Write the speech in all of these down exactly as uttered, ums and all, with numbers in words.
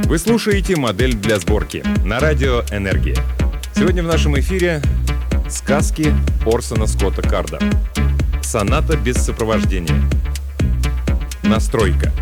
Вы слушаете «Модель для сборки» на радио «Энергия». Сегодня в нашем эфире сказки Орсона Скотта Карда. Соната без сопровождения. Настройка.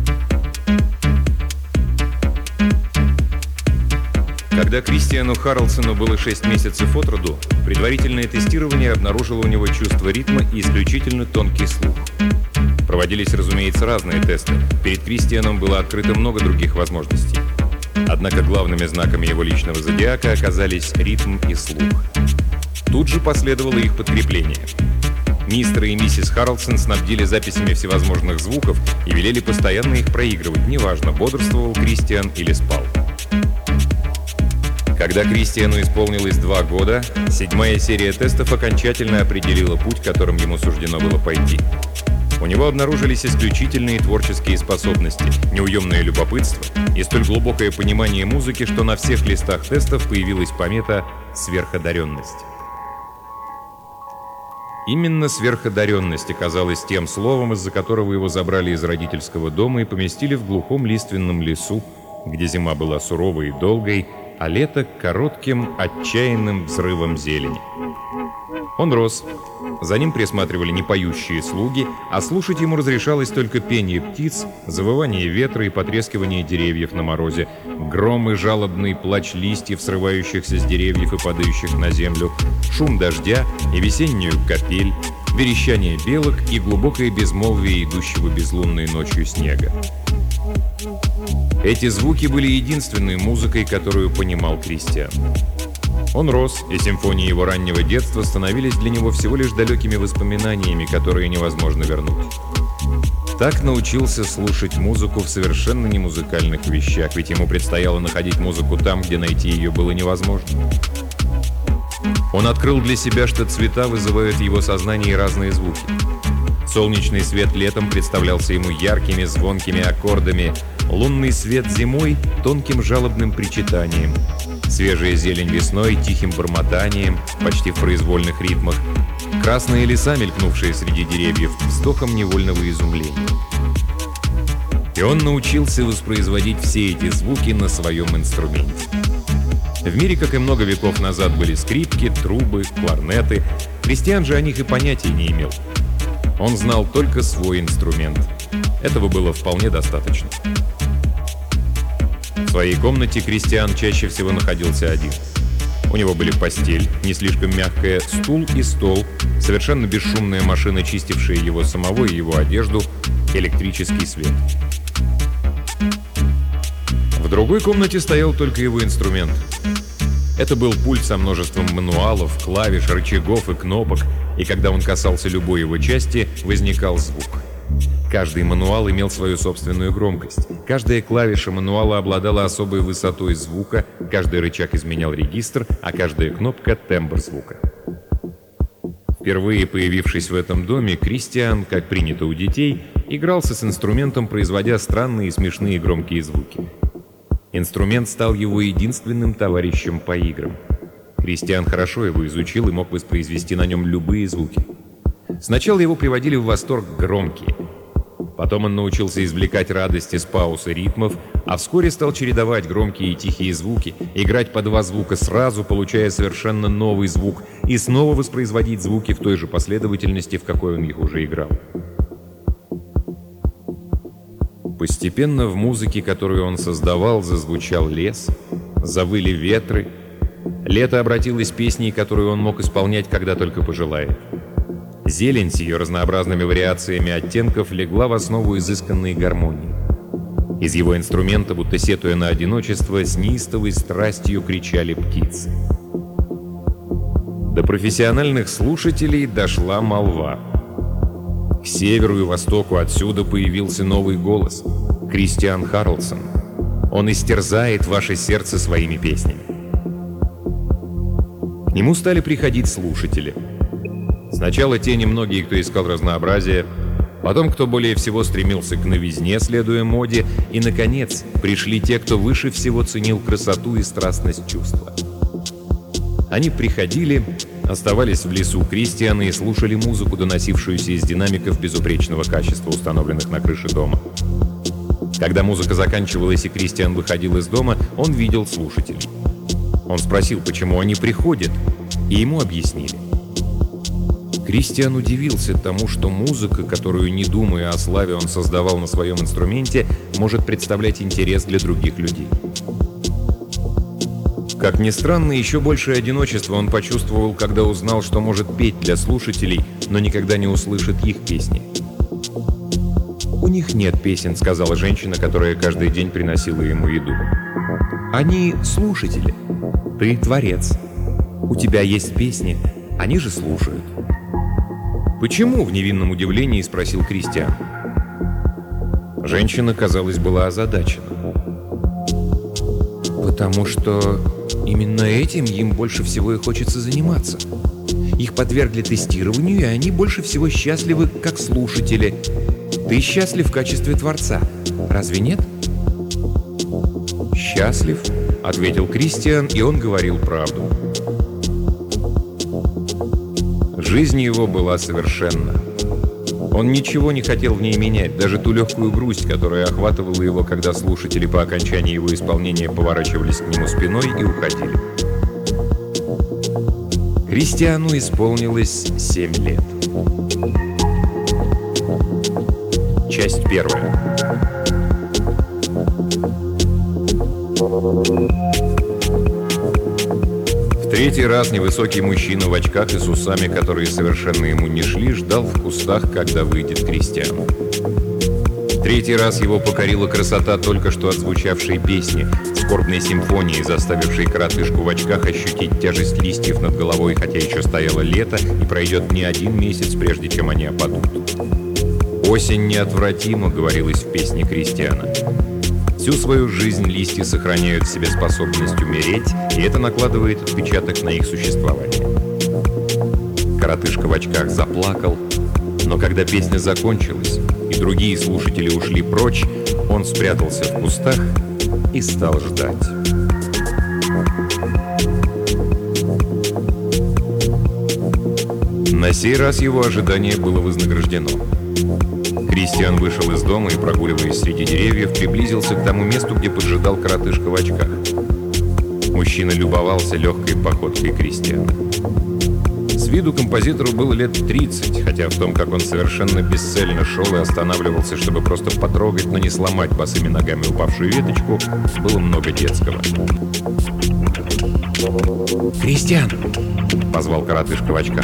Когда Кристиану Харлсону было шесть месяцев от роду, предварительное тестирование обнаружило у него чувство ритма и исключительно тонкий слух. Проводились, разумеется, разные тесты. Перед Кристианом было открыто много других возможностей. Однако главными знаками его личного зодиака оказались ритм и слух. Тут же последовало их подкрепление. Мистер и миссис Харлсон снабдили записями всевозможных звуков и велели постоянно их проигрывать, неважно, бодрствовал Кристиан или спал. Когда Кристиану исполнилось два года, седьмая серия тестов окончательно определила путь, которым ему суждено было пойти. У него обнаружились исключительные творческие способности, неуемное любопытство и столь глубокое понимание музыки, что на всех листах тестов появилась помета «сверходаренность». Именно сверходаренность оказалась тем словом, из-за которого его забрали из родительского дома и поместили в глухом лиственном лесу, где зима была суровой и долгой, а лето — коротким, отчаянным взрывом зелени. Он рос. За ним присматривали непоющие слуги, а слушать ему разрешалось только пение птиц, завывание ветра и потрескивание деревьев на морозе, гром и жалобный плач листьев, срывающихся с деревьев и падающих на землю, шум дождя и весеннюю капель, верещание белок и глубокое безмолвие идущего безлунной ночью снега. Эти звуки были единственной музыкой, которую понимал Кристиан. Он рос, и симфонии его раннего детства становились для него всего лишь далекими воспоминаниями, которые невозможно вернуть. Так научился слушать музыку в совершенно немузыкальных вещах, ведь ему предстояло находить музыку там, где найти ее было невозможно. Он открыл для себя, что цвета вызывают в его сознании разные звуки. Солнечный свет летом представлялся ему яркими, звонкими аккордами, лунный свет зимой — тонким жалобным причитанием, свежая зелень весной — тихим бормотанием, почти в произвольных ритмах, красные леса, мелькнувшие среди деревьев, вздохом невольного изумления. И он научился воспроизводить все эти звуки на своем инструменте. В мире, как и много веков назад, были скрипки, трубы, кларнеты. Кристиан же о них и понятия не имел. Он знал только свой инструмент. Этого было вполне достаточно. В своей комнате Кристиан чаще всего находился один. У него были постель, не слишком мягкая, стул и стол, совершенно бесшумная машина, чистившая его самого и его одежду, электрический свет. В другой комнате стоял только его инструмент. Это был пульт со множеством мануалов, клавиш, рычагов и кнопок, и когда он касался любой его части, возникал звук. Каждый мануал имел свою собственную громкость. Каждая клавиша мануала обладала особой высотой звука, каждый рычаг изменял регистр, а каждая кнопка — тембр звука. Впервые появившись в этом доме, Кристиан, как принято у детей, игрался с инструментом, производя странные и смешные громкие звуки. Инструмент стал его единственным товарищем по играм. Кристиан хорошо его изучил и мог воспроизвести на нем любые звуки. Сначала его приводили в восторг громкие. Потом он научился извлекать радость из пауз и ритмов, а вскоре стал чередовать громкие и тихие звуки, играть по два звука сразу, получая совершенно новый звук, и снова воспроизводить звуки в той же последовательности, в какой он их уже играл. Постепенно в музыке, которую он создавал, зазвучал лес, завыли ветры. Лето обратилось песней, которую он мог исполнять, когда только пожелает. Зелень с ее разнообразными вариациями оттенков легла в основу изысканной гармонии. Из его инструмента, будто сетуя на одиночество, с неистовой страстью кричали птицы. До профессиональных слушателей дошла молва. К северу и востоку отсюда появился новый голос — Кристиан Харлсон. Он истерзает ваше сердце своими песнями. К нему стали приходить слушатели. Сначала те немногие, кто искал разнообразие, потом кто более всего стремился к новизне, следуя моде, и, наконец, пришли те, кто выше всего ценил красоту и страстность чувства. Они приходили, оставались в лесу Кристиана и слушали музыку, доносившуюся из динамиков безупречного качества, установленных на крыше дома. Когда музыка заканчивалась и Кристиан выходил из дома, он видел слушателей. Он спросил, почему они приходят, и ему объяснили. Кристиан удивился тому, что музыка, которую, не думая о славе, он создавал на своем инструменте, может представлять интерес для других людей. Как ни странно, еще большее одиночество он почувствовал, когда узнал, что может петь для слушателей, но никогда не услышит их песни. «У них нет песен», — сказала женщина, которая каждый день приносила ему еду. «Они слушатели. Ты творец. У тебя есть песни, они же слушают». «Почему?» — в невинном удивлении спросил Кристиан. Женщина, казалось, была озадачена. «Потому что именно этим им больше всего и хочется заниматься. Их подвергли тестированию, и они больше всего счастливы как слушатели. Ты счастлив в качестве творца, разве нет?» «Счастлив», — ответил Кристиан, и он говорил правду. Жизнь его была совершенна. Он ничего не хотел в ней менять, даже ту легкую грусть, которая охватывала его, когда слушатели по окончании его исполнения поворачивались к нему спиной и уходили. Кристиану исполнилось семь лет. Часть первая. В третий раз невысокий мужчина в очках и с усами, которые совершенно ему не шли, ждал в кустах, когда выйдет Кристиан. В третий раз его покорила красота только что отзвучавшей песни, скорбной симфонии, заставившей коротышку в очках ощутить тяжесть листьев над головой, хотя еще стояло лето, и пройдет не один месяц, прежде чем они опадут. «Осень неотвратима», — говорилось в песне Кристиана. Всю свою жизнь листья сохраняют в себе способность умереть, и это накладывает отпечаток на их существование. Коротышка в очках заплакал, но когда песня закончилась и другие слушатели ушли прочь, он спрятался в кустах и стал ждать. На сей раз его ожидание было вознаграждено. Кристиан вышел из дома и, прогуливаясь среди деревьев, приблизился к тому месту, где поджидал коротышка в очках. Мужчина любовался легкой походкой Кристиана. С виду композитору было лет тридцать, хотя в том, как он совершенно бесцельно шел и останавливался, чтобы просто потрогать, но не сломать босыми ногами упавшую веточку, было много детского. «Кристиан!» — позвал коротышка в очках.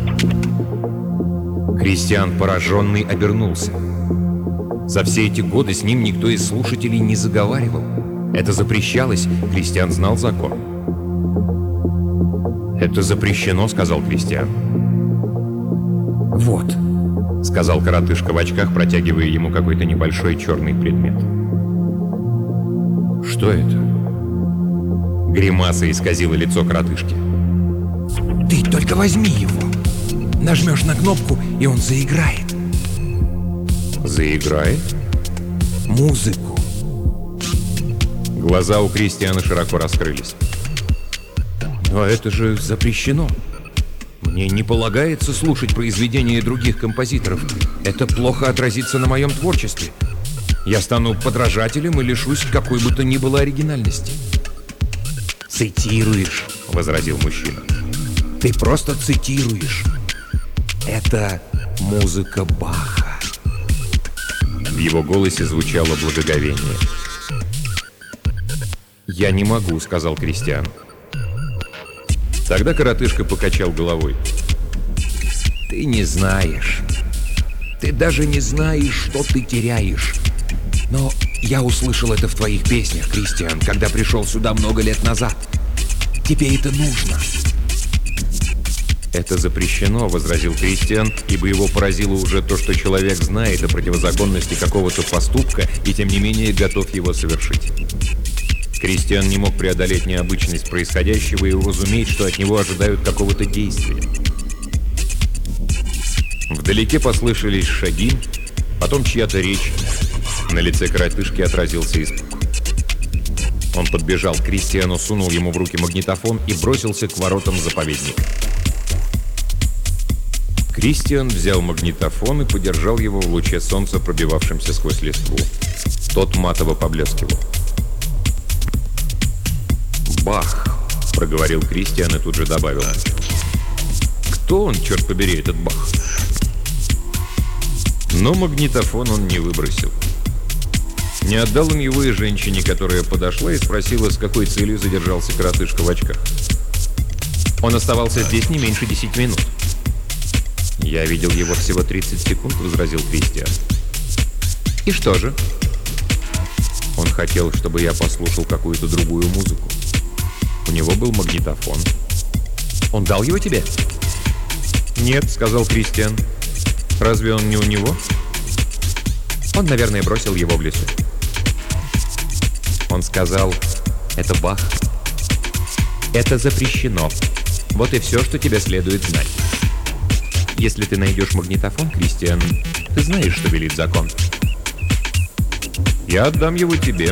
Кристиан, пораженный, обернулся. За все эти годы с ним никто из слушателей не заговаривал. Это запрещалось, Кристиан знал закон. «Это запрещено», — сказал Кристиан. «Вот», — сказал коротышка в очках, протягивая ему какой-то небольшой черный предмет. «Что это?» Гримаса исказила лицо коротышки. «Ты только возьми его. Нажмешь на кнопку, и он заиграет». «Заиграет?» «Музыку». Глаза у Кристиана широко раскрылись. «Но это же запрещено. Мне не полагается слушать произведения других композиторов. Это плохо отразится на моем творчестве. Я стану подражателем и лишусь какой бы то ни было оригинальности». «Цитируешь», — возразил мужчина. «Ты просто цитируешь. Это музыка Баха». В его голосе звучало благоговение. «Я не могу», — сказал Кристиан. Тогда коротышка покачал головой. «Ты не знаешь. Ты даже не знаешь, что ты теряешь. Но я услышал это в твоих песнях, Кристиан, когда пришел сюда много лет назад. Тебе это нужно». «Это запрещено», — возразил Кристиан, ибо его поразило уже то, что человек знает о противозаконности какого-то поступка и тем не менее готов его совершить. Кристиан не мог преодолеть необычность происходящего и уразуметь, что от него ожидают какого-то действия. Вдалеке послышались шаги, потом чья-то речь. На лице коротышки отразился испуг. Он подбежал к Кристиану, сунул ему в руки магнитофон и бросился к воротам заповедника. Кристиан взял магнитофон и подержал его в луче солнца, пробивавшемся сквозь листву. Тот матово поблескивал. «Бах!» — проговорил Кристиан и тут же добавил. «Кто он, черт побери, этот Бах?» Но магнитофон он не выбросил. Не отдал он его и женщине, которая подошла и спросила, с какой целью задержался коротышка в очках. Он оставался здесь не меньше десяти минут. «Я видел его всего тридцать секунд», — возразил Кристиан. «И что же?» «Он хотел, чтобы я послушал какую-то другую музыку. У него был магнитофон». «Он дал его тебе?» «Нет», — сказал Кристиан. «Разве он не у него?» «Он, наверное, бросил его в лесу». Он сказал: «Это Бах. Это запрещено. Вот и все, что тебе следует знать. Если ты найдешь магнитофон, Кристиан, ты знаешь, что велит закон». «Я отдам его тебе».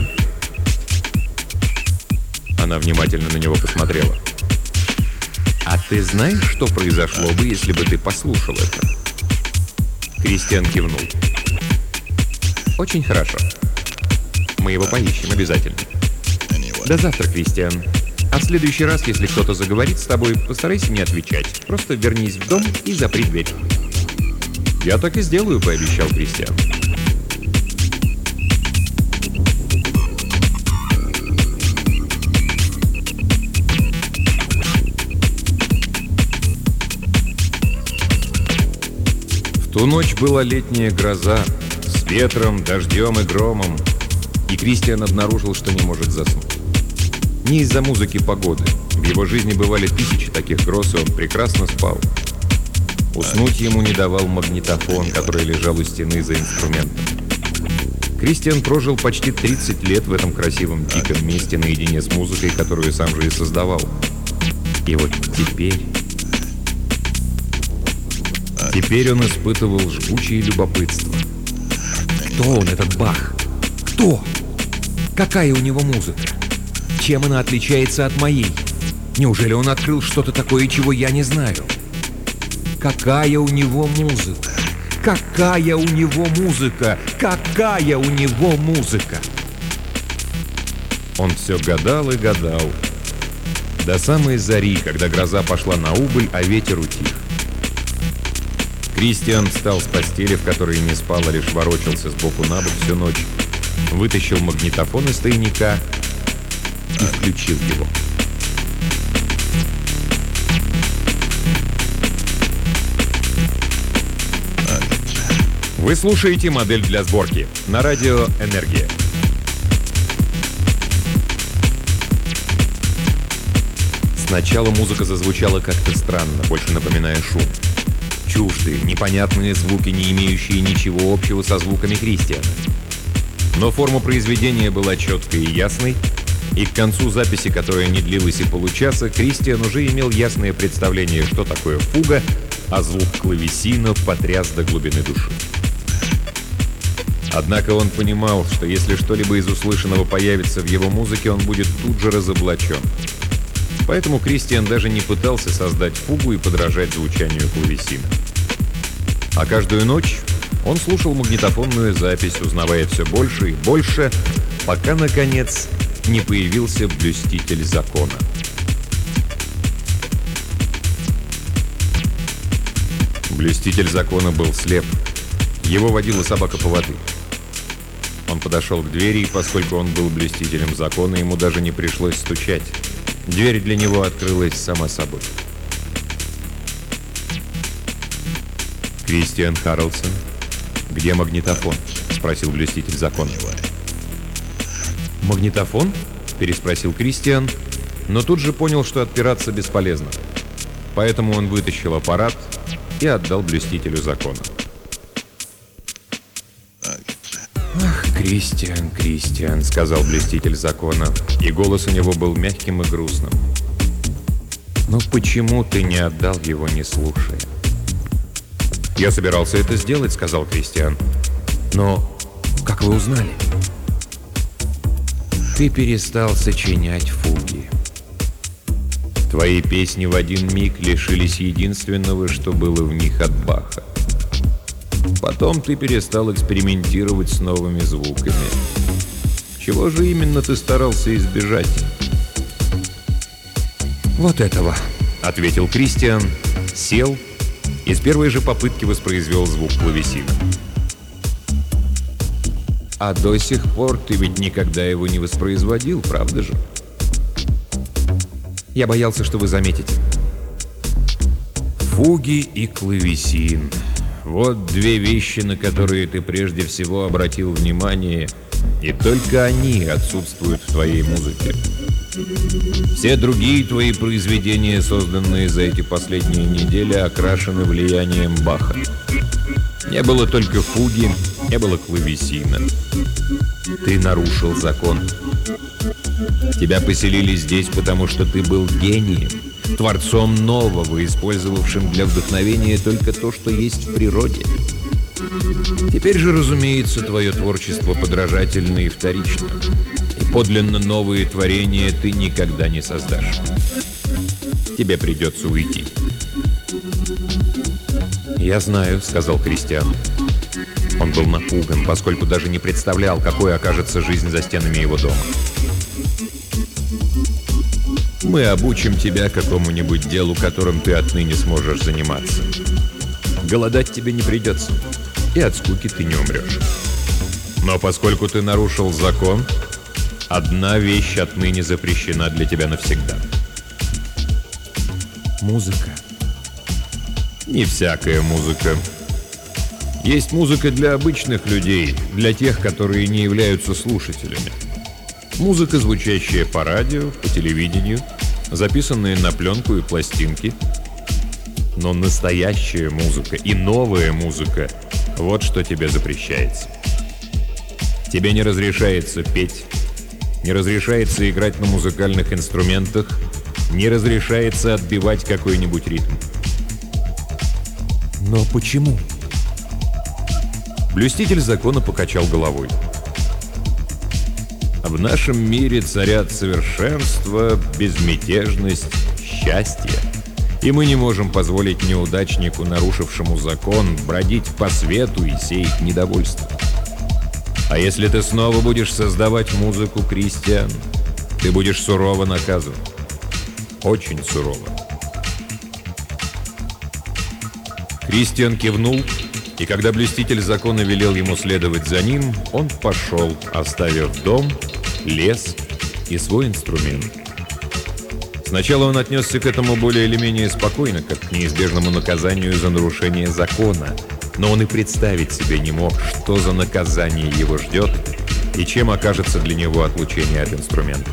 Она внимательно на него посмотрела. «А ты знаешь, что произошло бы, если бы ты послушал это?» Кристиан кивнул. «Очень хорошо. Мы его поищем обязательно. До завтра, Кристиан. А в следующий раз, если кто-то заговорит с тобой, постарайся не отвечать. Просто вернись в дом и запри дверь». «Я так и сделаю», — пообещал Кристиан. В ту ночь была летняя гроза с ветром, дождем и громом, и Кристиан обнаружил, что не может заснуть. Не из-за музыки погоды. В его жизни бывали тысячи таких гроз, и он прекрасно спал. Уснуть ему не давал магнитофон, который лежал у стены за инструментом. Кристиан прожил почти тридцать лет в этом красивом диком месте наедине с музыкой, которую сам же и создавал. И вот теперь... Теперь он испытывал жгучее любопытство. Кто он, этот Бах? Кто? Какая у него музыка? Чем она отличается от моей? Неужели он открыл что-то такое, чего я не знаю? Какая у него музыка? Какая у него музыка? Какая у него музыка? Он все гадал и гадал. До самой зари, когда гроза пошла на убыль, а ветер утих. Кристиан встал с постели, в которой не спал, а лишь ворочался сбоку на бок всю ночь, вытащил магнитофон из тайника и включил его. Вы слушаете «Модель для сборки» на радио «Энергия». Сначала музыка зазвучала как-то странно, больше напоминая шум. Чуждые, непонятные звуки, не имеющие ничего общего со звуками Кристиана. Но форма произведения была четкой и ясной, и к концу записи, которая не длилась и получаса, Кристиан уже имел ясное представление, что такое фуга, а звук клавесина потряс до глубины души. Однако он понимал, что если что-либо из услышанного появится в его музыке, он будет тут же разоблачен. Поэтому Кристиан даже не пытался создать фугу и подражать звучанию клавесина. А каждую ночь он слушал магнитофонную запись, узнавая все больше и больше, пока, наконец, не появился блюститель закона. Блюститель закона был слеп. Его водила собака-поводырь. Он подошел к двери, и поскольку он был блюстителем закона, ему даже не пришлось стучать. Дверь для него открылась сама собой. «Кристиан Карлсон, где магнитофон?» — спросил блюститель закона. «Магнитофон?» — переспросил Кристиан, но тут же понял, что отпираться бесполезно. Поэтому он вытащил аппарат и отдал блюстителю закона. «Ах, Кристиан, Кристиан», — сказал блюститель закона, и голос у него был мягким и грустным. «Но почему ты не отдал его, не слушая?» «Я собирался это сделать», — сказал Кристиан. «Но как вы узнали?» «Ты перестал сочинять фуги. Твои песни в один миг лишились единственного, что было в них от Баха. потом ты перестал экспериментировать с новыми звуками. Чего же именно ты старался избежать? «Вот этого», — ответил Кристиан, сел и с первой же попытки воспроизвел звук клавесина. «А до сих пор ты ведь никогда его не воспроизводил, правда же?» «Я боялся, что вы заметите». Фуги и клавесин. Вот две вещи, на которые ты прежде всего обратил внимание, и только они отсутствуют в твоей музыке. Все другие твои произведения, созданные за эти последние недели, окрашены влиянием Баха. Не было только фуги, не было клавесина. Ты нарушил закон. Тебя поселили здесь, потому что ты был гением, творцом нового, использовавшим для вдохновения только то, что есть в природе. Теперь же, разумеется, твое творчество подражательно и вторично. И подлинно новые творения ты никогда не создашь. Тебе придется уйти. «Я знаю», — сказал Кристиан. Он был напуган, поскольку даже не представлял, какой окажется жизнь за стенами его дома. «Мы обучим тебя какому-нибудь делу, которым ты отныне сможешь заниматься. Голодать тебе не придется, и от скуки ты не умрешь. Но поскольку ты нарушил закон, одна вещь отныне запрещена для тебя навсегда». «Музыка». «Не всякая музыка. Есть музыка для обычных людей, для тех, которые не являются слушателями. Музыка, звучащая по радио, по телевидению, записанная на пленку и пластинки. Но настоящая музыка и новая музыка — вот что тебе запрещается. Тебе не разрешается петь, не разрешается играть на музыкальных инструментах, не разрешается отбивать какой-нибудь ритм». «Но почему?» Блюститель закона покачал головой. «В нашем мире царят совершенство, безмятежность, счастье. И мы не можем позволить неудачнику, нарушившему закон, бродить по свету и сеять недовольство. А если ты снова будешь создавать музыку, Кристиан, ты будешь сурово наказан. Очень сурово». Кристиан кивнул, и когда блюститель закона велел ему следовать за ним, он пошел, оставив дом, лес и свой инструмент. Сначала он отнесся к этому более или менее спокойно, как к неизбежному наказанию за нарушение закона, но он и представить себе не мог, что за наказание его ждет и чем окажется для него отлучение от инструмента.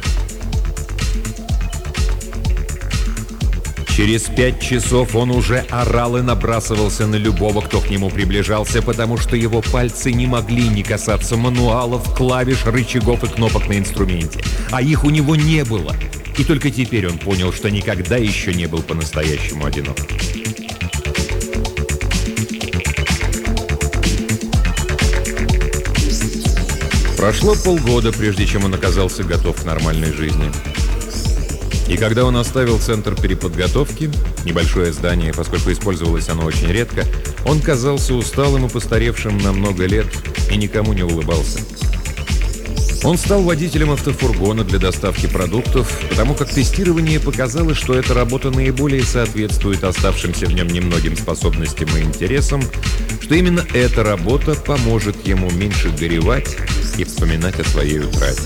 Через пять часов он уже орал и набрасывался на любого, кто к нему приближался, потому что его пальцы не могли не касаться мануалов, клавиш, рычагов и кнопок на инструменте. А их у него не было. И только теперь он понял, что никогда еще не был по-настоящему одинок. Прошло полгода, прежде чем он оказался готов к нормальной жизни. И когда он оставил центр переподготовки, небольшое здание, поскольку использовалось оно очень редко, он казался усталым и постаревшим на много лет и никому не улыбался. Он стал водителем автофургона для доставки продуктов, потому как тестирование показало, что эта работа наиболее соответствует оставшимся в нем немногим способностям и интересам, что именно эта работа поможет ему меньше горевать и вспоминать о своей утрате.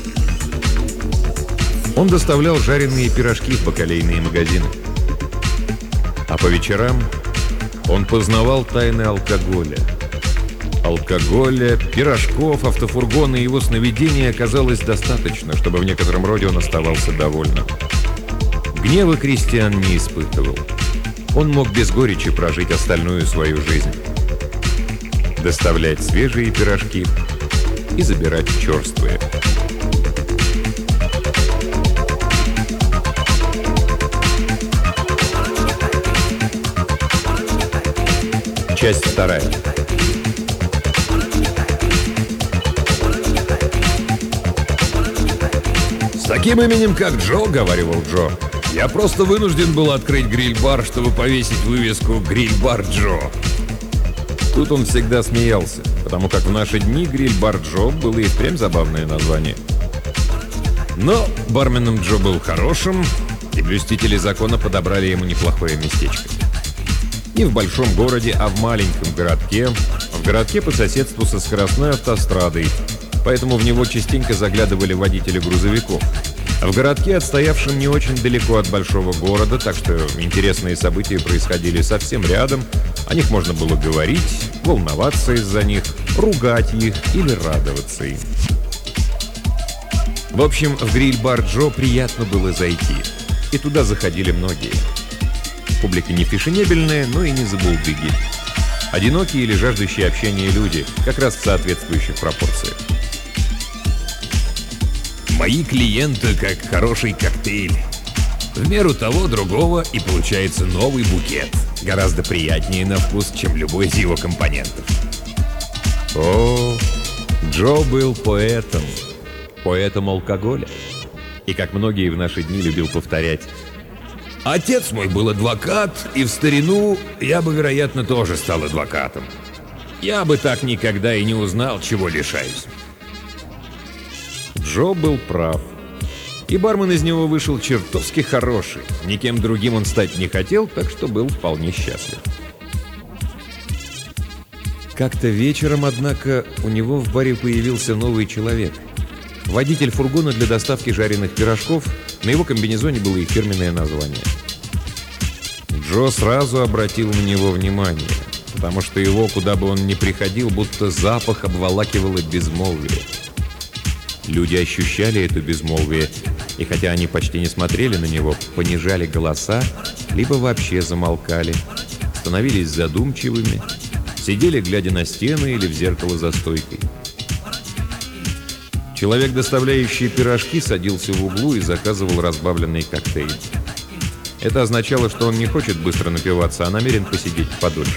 Он доставлял жареные пирожки в бакалейные магазины. А по вечерам он познавал тайны алкоголя. Алкоголя, пирожков, автофургона и его сновидений оказалось достаточно, чтобы в некотором роде он оставался довольным. Гнева Кристиан не испытывал. Он мог без горечи прожить остальную свою жизнь. Доставлять свежие пирожки и забирать черствые. Часть вторая. «С таким именем, как Джо, — говаривал Джо, — я просто вынужден был открыть гриль-бар, чтобы повесить вывеску «Гриль-бар Джо». Тут он всегда смеялся, потому как в наши дни гриль-бар Джо было и впрямь забавное название. Но барменом Джо был хорошим, и блюстители закона подобрали ему неплохое местечко. Не в большом городе, а в маленьком городке, в городке по соседству со скоростной автострадой, поэтому в него частенько заглядывали водители грузовиков. В городке, отстоявшем не очень далеко от большого города, так что интересные события происходили совсем рядом, о них можно было говорить, волноваться из-за них, ругать их или радоваться им. В общем, в гриль-бар Джо приятно было зайти, и туда заходили многие. Публика не фешенебельная, но и не забулдыги. Одинокие или жаждущие общения люди, как раз в соответствующих пропорциях. Мои клиенты как хороший коктейль. В меру того, другого, и получается новый букет. Гораздо приятнее на вкус, чем любой из его компонентов. О, Джо был поэтом. Поэтом алкоголя. И, как многие в наши дни, любил повторять: отец мой был адвокат, и в старину я бы, вероятно, тоже стал адвокатом. Я бы так никогда и не узнал, чего лишаюсь. Джо был прав. И бармен из него вышел чертовски хороший. Никем другим он стать не хотел, так что был вполне счастлив. Как-то вечером, однако, у него в баре появился новый человек. Водитель фургона для доставки жареных пирожков. На его комбинезоне было их фирменное название. Джо сразу обратил на него внимание, потому что его, куда бы он ни приходил, будто запах обволакивало безмолвие. Люди ощущали это безмолвие, и хотя они почти не смотрели на него, понижали голоса, либо вообще замолкали, становились задумчивыми, сидели, глядя на стены или в зеркало за стойкой. Человек, доставляющий пирожки, садился в углу и заказывал разбавленный коктейль. Это означало, что он не хочет быстро напиваться, а намерен посидеть подольше.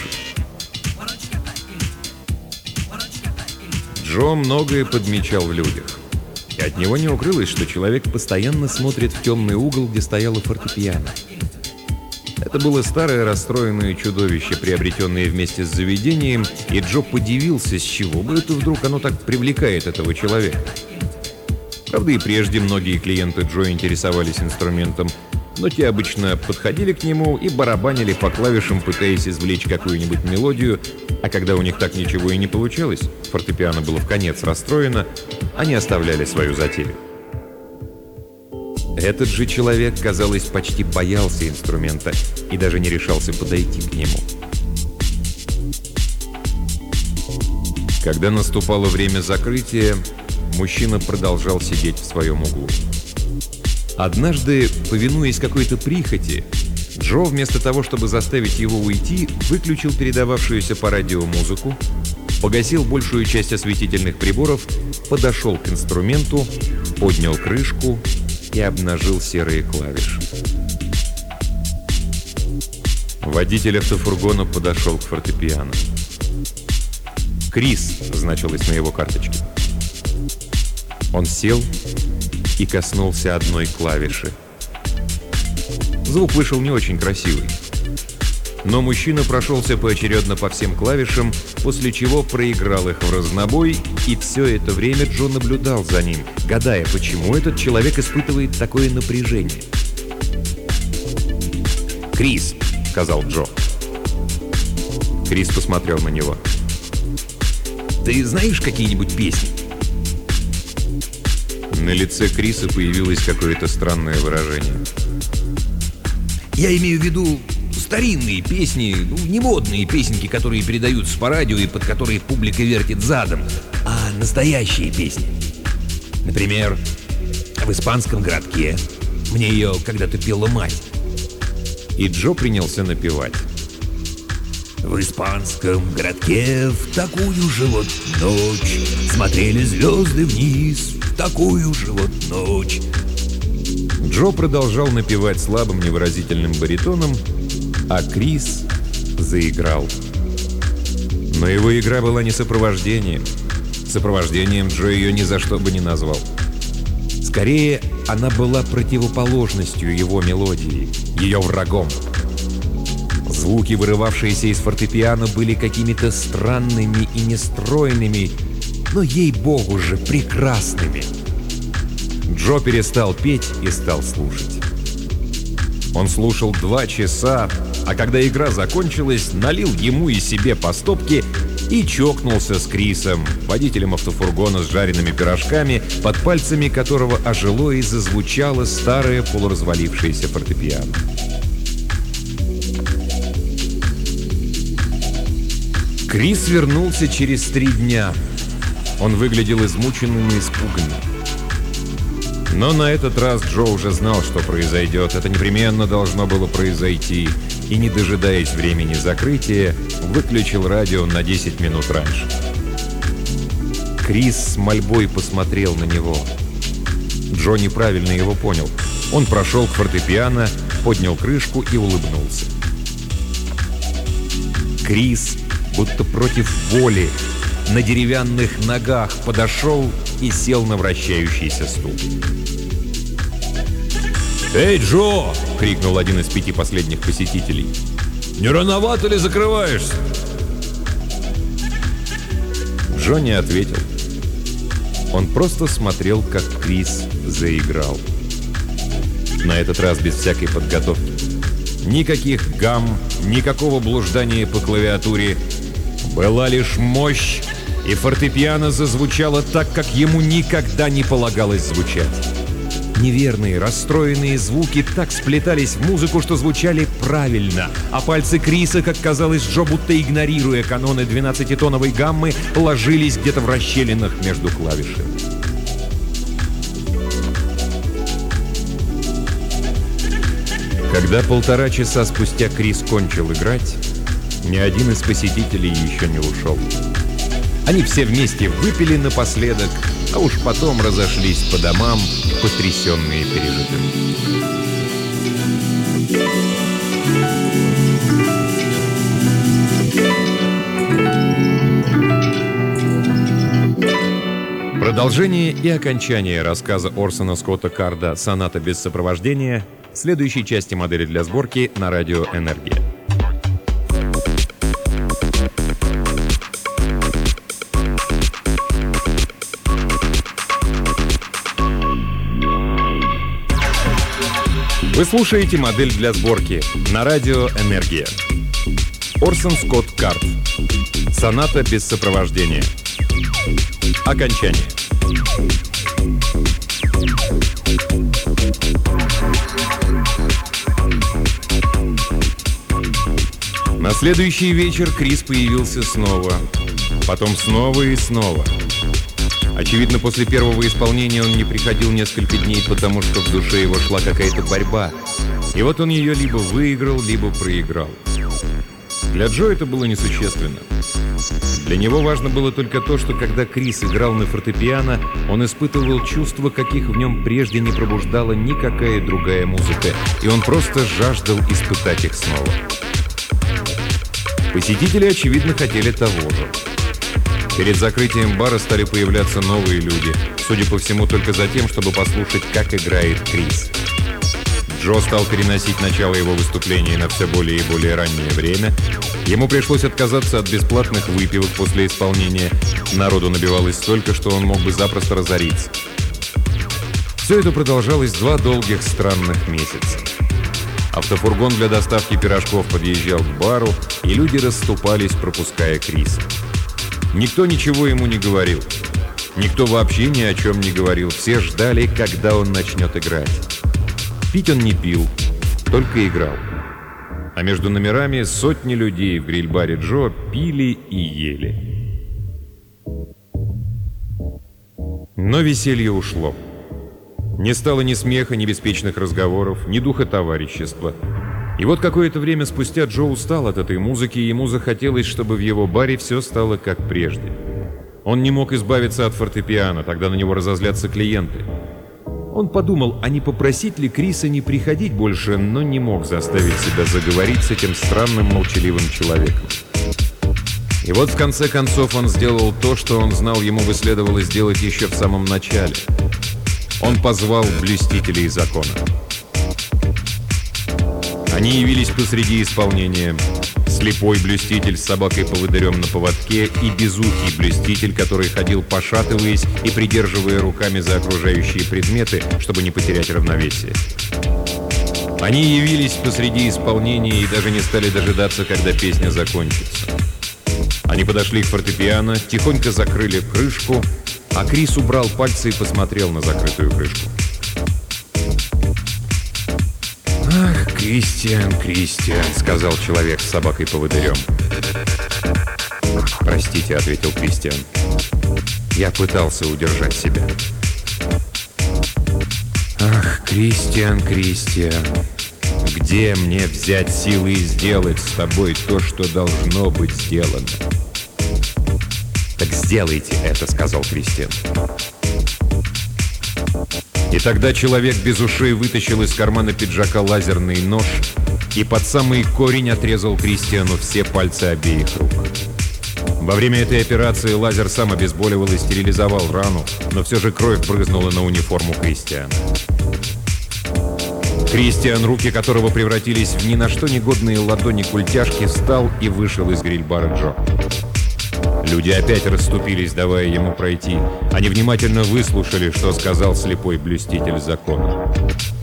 Джо многое подмечал в людях. И от него не укрылось, что человек постоянно смотрит в темный угол, где стояло фортепиано. Это было старое расстроенное чудовище, приобретенное вместе с заведением, и Джо подивился, с чего бы это вдруг оно так привлекает этого человека. Правда, и прежде многие клиенты Джо интересовались инструментом, но те обычно подходили к нему и барабанили по клавишам, пытаясь извлечь какую-нибудь мелодию, а когда у них так ничего и не получалось, фортепиано было вконец расстроено, они оставляли свою затею. Этот же человек, казалось, почти боялся инструмента и даже не решался подойти к нему. Когда наступало время закрытия, мужчина продолжал сидеть в своем углу. Однажды, повинуясь какой-то прихоти, Джо, вместо того, чтобы заставить его уйти, выключил передававшуюся по радио музыку, погасил большую часть осветительных приборов, подошел к инструменту, поднял крышку и обнажил серые клавиши. Водитель автофургона подошел к фортепиано. «Крис» значилось на его карточке. Он сел и коснулся одной клавиши. Звук вышел не очень красивый. Но мужчина прошелся поочередно по всем клавишам, после чего проиграл их в разнобой, и все это время Джо наблюдал за ним, гадая, почему этот человек испытывает такое напряжение. «Крис», — сказал Джо. Крис посмотрел на него. «Ты знаешь какие-нибудь песни?» На лице Криса появилось какое-то странное выражение. «Я имею в виду старинные песни, ну, не модные песенки, которые передаются по радио и под которые публика вертит задом, а настоящие песни. Например, в испанском городке. Мне ее когда-то пела мать». И Джо принялся напевать. В испанском городке в такую же вот ночь смотрели звезды вниз, в такую же вот ночь. Джо продолжал напевать слабым невыразительным баритоном, а Крис заиграл. Но его игра была не сопровождением. Сопровождением Джо ее ни за что бы не назвал. Скорее, она была противоположностью его мелодии, ее врагом. Звуки, вырывавшиеся из фортепиано, были какими-то странными и нестройными, но, ей-богу же, прекрасными. Джо перестал петь и стал слушать. Он слушал два часа, а когда игра закончилась, налил ему и себе по стопке и чокнулся с Крисом, водителем автофургона с жареными пирожками, под пальцами которого ожило и зазвучало старое полуразвалившееся фортепиано. Крис вернулся через три дня. Он выглядел измученным и испуганным. Но на этот раз Джо уже знал, что произойдет. Это непременно должно было произойти. И, не дожидаясь времени закрытия, выключил радио на десять минут раньше. Крис с мольбой посмотрел на него. Джо неправильно его понял. Он прошел к фортепиано, поднял крышку и улыбнулся. Крис, будто против воли, на деревянных ногах подошел и сел на вращающийся стул. «Эй, Джо!» — крикнул один из пяти последних посетителей. «Не рановато ли закрываешься?» Джо не ответил. Он просто смотрел, как Крис заиграл. На этот раз без всякой подготовки. Никаких гамм, никакого блуждания по клавиатуре. Была лишь мощь, и фортепиано зазвучало так, как ему никогда не полагалось звучать. Неверные, расстроенные звуки так сплетались в музыку, что звучали правильно, а пальцы Криса, как казалось Джо, будто игнорируя каноны двенадцатитоновой гаммы, ложились где-то в расщелинах между клавишами. Когда полтора часа спустя Крис кончил играть, ни один из посетителей еще не ушел. Они все вместе выпили напоследок, а уж потом разошлись по домам, потрясенные пережитым. Продолжение и окончание рассказа Орсона Скотта Карда «Соната без сопровождения» в следующей части модели для сборки на радио «Энергия». Вы слушаете модель для сборки на радио «Энергия». Орсон Скотт Кард. «Соната без сопровождения». Окончание. На следующий вечер Крис появился снова. Потом снова и снова. Очевидно, после первого исполнения он не приходил несколько дней, потому что в душе его шла какая-то борьба. И вот он ее либо выиграл, либо проиграл. Для Джо это было несущественно. Для него важно было только то, что когда Крис играл на фортепиано, он испытывал чувства, каких в нем прежде не пробуждала никакая другая музыка, и он просто жаждал испытать их снова. Посетители, очевидно, хотели того же. Перед закрытием бара стали появляться новые люди, судя по всему, только за тем, чтобы послушать, как играет Крис. Джо стал переносить начало его выступления на все более и более раннее время. Ему пришлось отказаться от бесплатных выпивок после исполнения. Народу набивалось столько, что он мог бы запросто разориться. Все это продолжалось два долгих странных месяца. Автофургон для доставки пирожков подъезжал к бару, и люди расступались, пропуская Криса. Никто ничего ему не говорил. Никто вообще ни о чем не говорил. Все ждали, когда он начнет играть. Пить он не пил, только играл. А между номерами сотни людей в гриль-баре Джо пили и ели. Но веселье ушло. Не стало ни смеха, ни беспечных разговоров, ни духа товарищества. И вот какое-то время спустя Джо устал от этой музыки, и ему захотелось, чтобы в его баре все стало как прежде. Он не мог избавиться от фортепиано, тогда на него разозлятся клиенты. Он подумал, а не попросить ли Криса не приходить больше, но не мог заставить себя заговорить с этим странным молчаливым человеком. И вот в конце концов он сделал то, что он знал, ему бы следовало сделать еще в самом начале. Он позвал блюстителей закона. Они явились посреди исполнения. Слепой блюститель с собакой-поводырем на поводке и безухий блюститель, который ходил пошатываясь и придерживая руками за окружающие предметы, чтобы не потерять равновесие. Они явились посреди исполнения и даже не стали дожидаться, когда песня закончится. Они подошли к фортепиано, тихонько закрыли крышку, а Крис убрал пальцы и посмотрел на закрытую крышку. «Ах, Кристиан, Кристиан», — сказал человек с собакой-поводырем. «Простите», — ответил Кристиан. «Я пытался удержать себя». «Ах, Кристиан, Кристиан, где мне взять силы и сделать с тобой то, что должно быть сделано?» «Так сделайте это», — сказал Кристиан. И тогда человек без ушей вытащил из кармана пиджака лазерный нож и под самый корень отрезал Кристиану все пальцы обеих рук. Во время этой операции лазер сам обезболивал и стерилизовал рану, но все же кровь брызнула на униформу Кристиана. Кристиан, руки которого превратились в ни на что негодные ладони-культяшки, встал и вышел из гриль-бара Джо. Люди опять расступились, давая ему пройти. Они внимательно выслушали, что сказал слепой блюститель закона.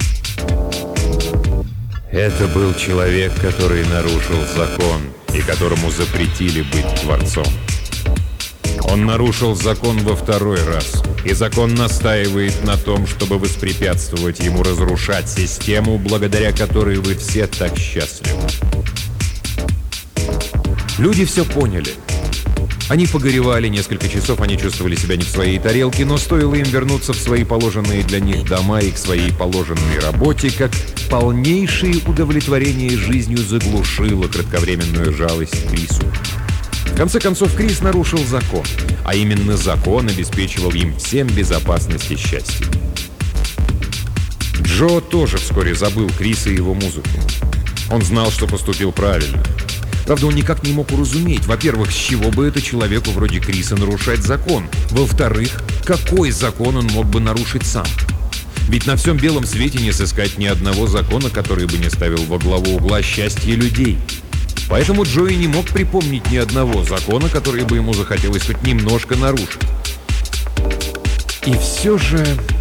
Это был человек, который нарушил закон и которому запретили быть творцом. Он нарушил закон во второй раз, и закон настаивает на том, чтобы воспрепятствовать ему разрушать систему, благодаря которой вы все так счастливы. Люди все поняли. Они погоревали несколько часов, они чувствовали себя не в своей тарелке, но стоило им вернуться в свои положенные для них дома и к своей положенной работе, как полнейшее удовлетворение жизнью заглушило кратковременную жалость Крису. В конце концов, Крис нарушил закон, а именно закон обеспечивал им всем безопасность и счастье. Джо тоже вскоре забыл Криса и его музыку. Он знал, что поступил правильно. Правда, он никак не мог уразуметь, во-первых, с чего бы это человеку вроде Криса нарушать закон, во-вторых, какой закон он мог бы нарушить сам. Ведь на всем белом свете не сыскать ни одного закона, который бы не ставил во главу угла счастье людей. Поэтому Джои не мог припомнить ни одного закона, который бы ему захотелось хоть немножко нарушить. И все же...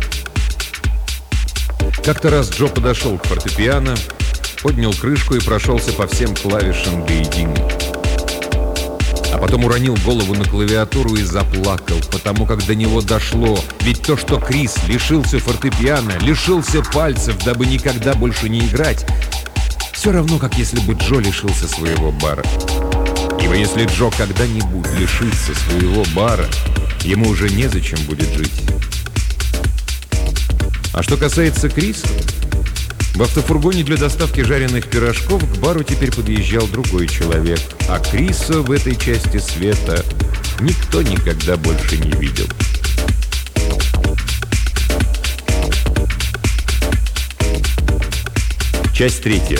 Как-то раз Джо подошел к фортепиано, поднял крышку и прошелся по всем клавишам до единой. А потом уронил голову на клавиатуру и заплакал, потому как до него дошло. Ведь то, что Крис лишился фортепиано, лишился пальцев, дабы никогда больше не играть, все равно, как если бы Джо лишился своего бара. Ибо если Джо когда-нибудь лишится своего бара, ему уже незачем будет жить. А что касается Криса, в автофургоне для доставки жареных пирожков к бару теперь подъезжал другой человек, а Криса в этой части света никто никогда больше не видел. Часть третья.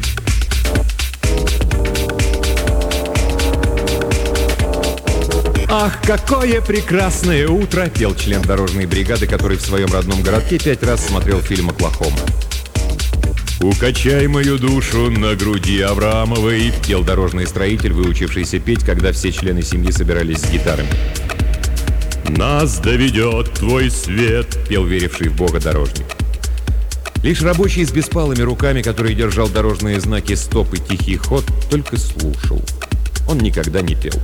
«Ах, какое прекрасное утро!» — пел член дорожной бригады, который в своем родном городке пять раз смотрел фильм «Оклахома». «Укачай мою душу на груди Авраамовой», — пел дорожный строитель, выучившийся петь, когда все члены семьи собирались с гитарами. «Нас доведет твой свет», — пел веривший в Бога дорожник. Лишь рабочий с беспалыми руками, который держал дорожные знаки «Стоп» и «Тихий ход», только слушал. Он никогда не пел.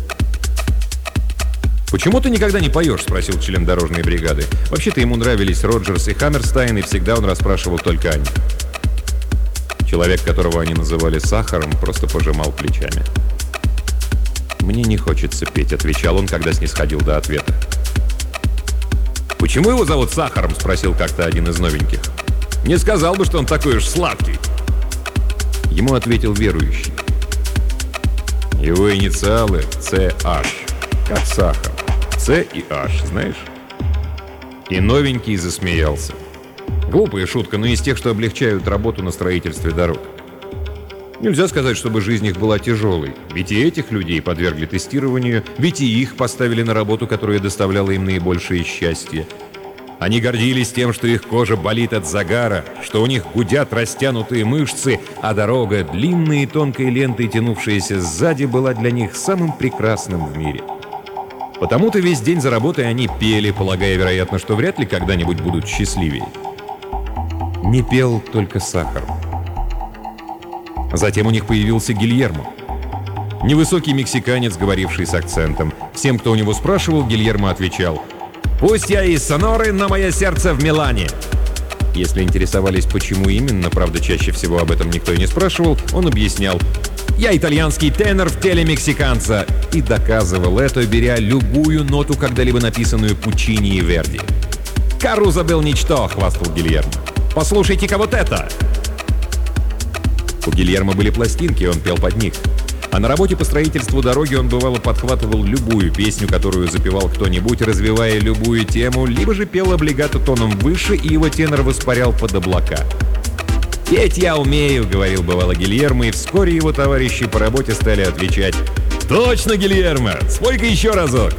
«Почему ты никогда не поешь?» — спросил член дорожной бригады. Вообще-то ему нравились Роджерс и Хаммерстайн, и всегда он расспрашивал только о них. Человек, которого они называли Сахаром, просто пожимал плечами. «Мне не хочется петь», — отвечал он, когда снисходил до ответа. «Почему его зовут Сахаром?» — спросил как-то один из новеньких. «Не сказал бы, что он такой уж сладкий». Ему ответил верующий. «Его инициалы С H, как сахар. С и H, знаешь?» И новенький засмеялся. Глупая шутка, но из тех, что облегчают работу на строительстве дорог. Нельзя сказать, чтобы жизнь их была тяжелой. Ведь и этих людей подвергли тестированию, ведь и их поставили на работу, которая доставляла им наибольшее счастье. Они гордились тем, что их кожа болит от загара, что у них гудят растянутые мышцы, а дорога, длинной и тонкой лентой, тянувшаяся сзади, была для них самым прекрасным в мире. Потому-то весь день за работой они пели, полагая, вероятно, что вряд ли когда-нибудь будут счастливее. Не пел только Сахар. Затем у них появился Гильермо. Невысокий мексиканец, говоривший с акцентом. Всем, кто у него спрашивал, Гильермо отвечал: «Пусть я из Соноры, но мое сердце в Милане». Если интересовались, почему именно, правда, чаще всего об этом никто и не спрашивал, он объяснял: «Я итальянский тенор в теле мексиканца», и доказывал это, беря любую ноту, когда-либо написанную Пуччини и Верди. «Карузо был ничто», — хвастал Гильермо. «Послушайте-ка вот это!» У Гильермо были пластинки, и он пел под них. А на работе по строительству дороги он, бывало, подхватывал любую песню, которую запевал кто-нибудь, развивая любую тему, либо же пел облигато тоном выше, и его тенор воспарял под облака. «Петь я умею», — говорил, бывало, Гильермо, и вскоре его товарищи по работе стали отвечать: «Точно, Гильермо! Спой-ка еще разок!»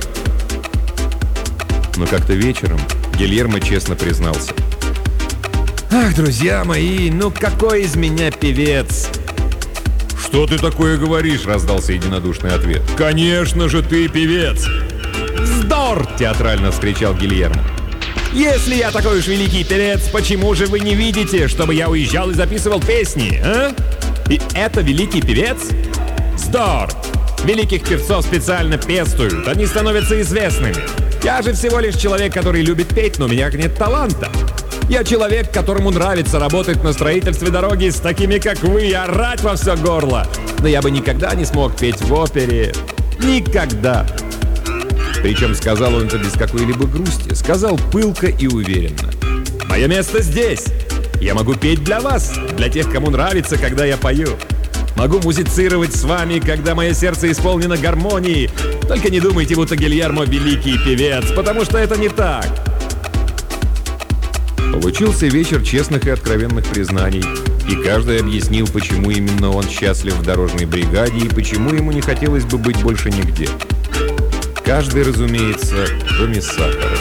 Но как-то вечером Гильермо честно признался: «Ах, друзья мои, ну какой из меня певец!» «Что ты такое говоришь?» — раздался единодушный ответ. «Конечно же ты певец!» «Вздор!» — театрально вскричал Гильермо. «Если я такой уж великий певец, почему же вы не видите, чтобы я уезжал и записывал песни, а? И это великий певец? Вздор! Великих певцов специально пестуют, они становятся известными. Я же всего лишь человек, который любит петь, но у меня нет таланта. Я человек, которому нравится работать на строительстве дороги с такими, как вы, и орать во все горло. Но я бы никогда не смог петь в опере. Никогда!» Причем сказал он это без какой-либо грусти, сказал пылко и уверенно. «Мое место здесь. Я могу петь для вас, для тех, кому нравится, когда я пою. Могу музицировать с вами, когда мое сердце исполнено гармонией. Только не думайте, будто Гильермо великий певец, потому что это не так». Получился вечер честных и откровенных признаний, и каждый объяснил, почему именно он счастлив в дорожной бригаде и почему ему не хотелось бы быть больше нигде. Каждый, разумеется, кроме Сахара.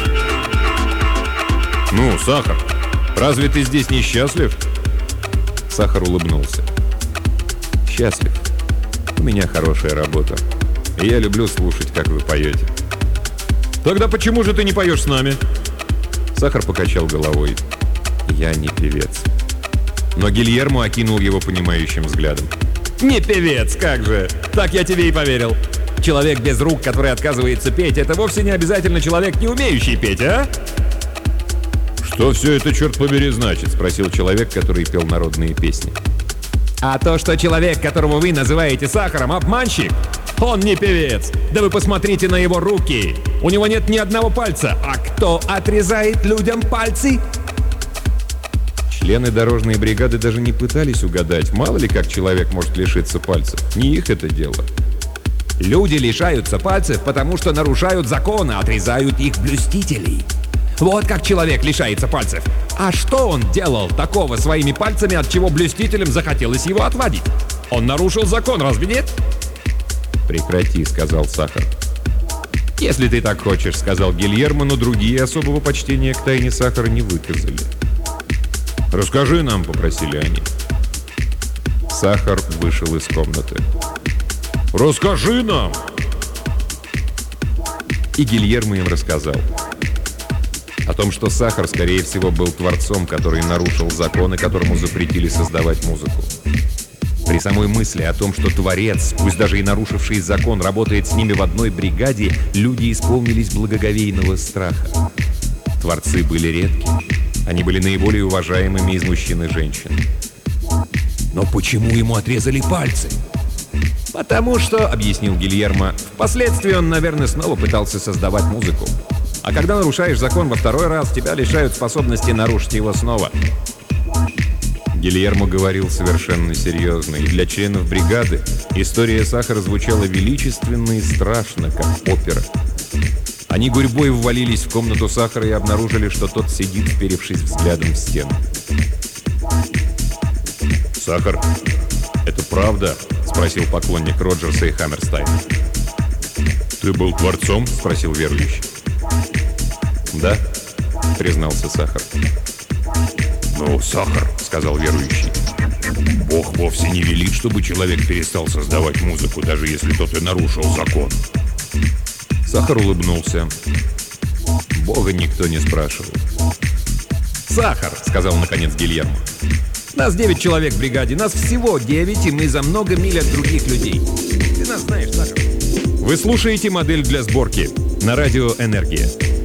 «Ну, Сахар, разве ты здесь не счастлив?» Сахар улыбнулся. «Счастлив. У меня хорошая работа. И я люблю слушать, как вы поете». «Тогда почему же ты не поешь с нами?» Сахар покачал головой. «Я не певец». Но Гильермо окинул его понимающим взглядом. «Не певец, как же! Так я тебе и поверил. Человек без рук, который отказывается петь, это вовсе не обязательно человек, не умеющий петь, а?» «Что все это, черт побери, значит?» — спросил человек, который пел народные песни. «А то, что человек, которого вы называете Сахаром, обманщик, он не певец. Да вы посмотрите на его руки. У него нет ни одного пальца. А кто отрезает людям пальцы?» Члены дорожной бригады даже не пытались угадать, мало ли как человек может лишиться пальцев. Не их это дело. «Люди лишаются пальцев, потому что нарушают законы, отрезают их блюстителей. Вот как человек лишается пальцев. А что он делал такого своими пальцами, от чего блюстителям захотелось его отводить? Он нарушил закон, разве нет?» «Прекрати», — сказал Сахар. «Если ты так хочешь», — сказал Гильермо, но другие особого почтения к тайне Сахара не выказали. «Расскажи нам», — попросили они. Сахар вышел из комнаты. «Расскажи нам!» И Гильермо им рассказал о том, что Сахар, скорее всего, был творцом, который нарушил законы, которому запретили создавать музыку. При самой мысли о том, что творец, пусть даже и нарушивший закон, работает с ними в одной бригаде, люди исполнились благоговейного страха. Творцы были редки. Они были наиболее уважаемыми из мужчин и женщин. «Но почему ему отрезали пальцы?» «Потому что», — объяснил Гильермо, — «впоследствии он, наверное, снова пытался создавать музыку. А когда нарушаешь закон во второй раз, тебя лишают способности нарушить его снова». Гильермо говорил совершенно серьезно, и для членов бригады история Сахара звучала величественно и страшно, как опера. Они гурьбой ввалились в комнату Сахара и обнаружили, что тот сидит, вперевшись взглядом в стену. «Сахар, это правда?» — спросил поклонник Роджерса и Хаммерстайна. «Ты был творцом?» — спросил верующий. «Да. — признался Сахар. «Ну, Сахар, — сказал верующий, — Бог вовсе не велит, чтобы человек перестал создавать музыку, даже если тот и нарушил закон». Сахар улыбнулся. Бога никто не спрашивал. «Сахар, — сказал наконец Гильермо, — нас девять человек в бригаде, нас всего девять, и мы за много миль от других людей. Ты нас знаешь, Сахар». Вы слушаете модель для сборки на радио «Энергия».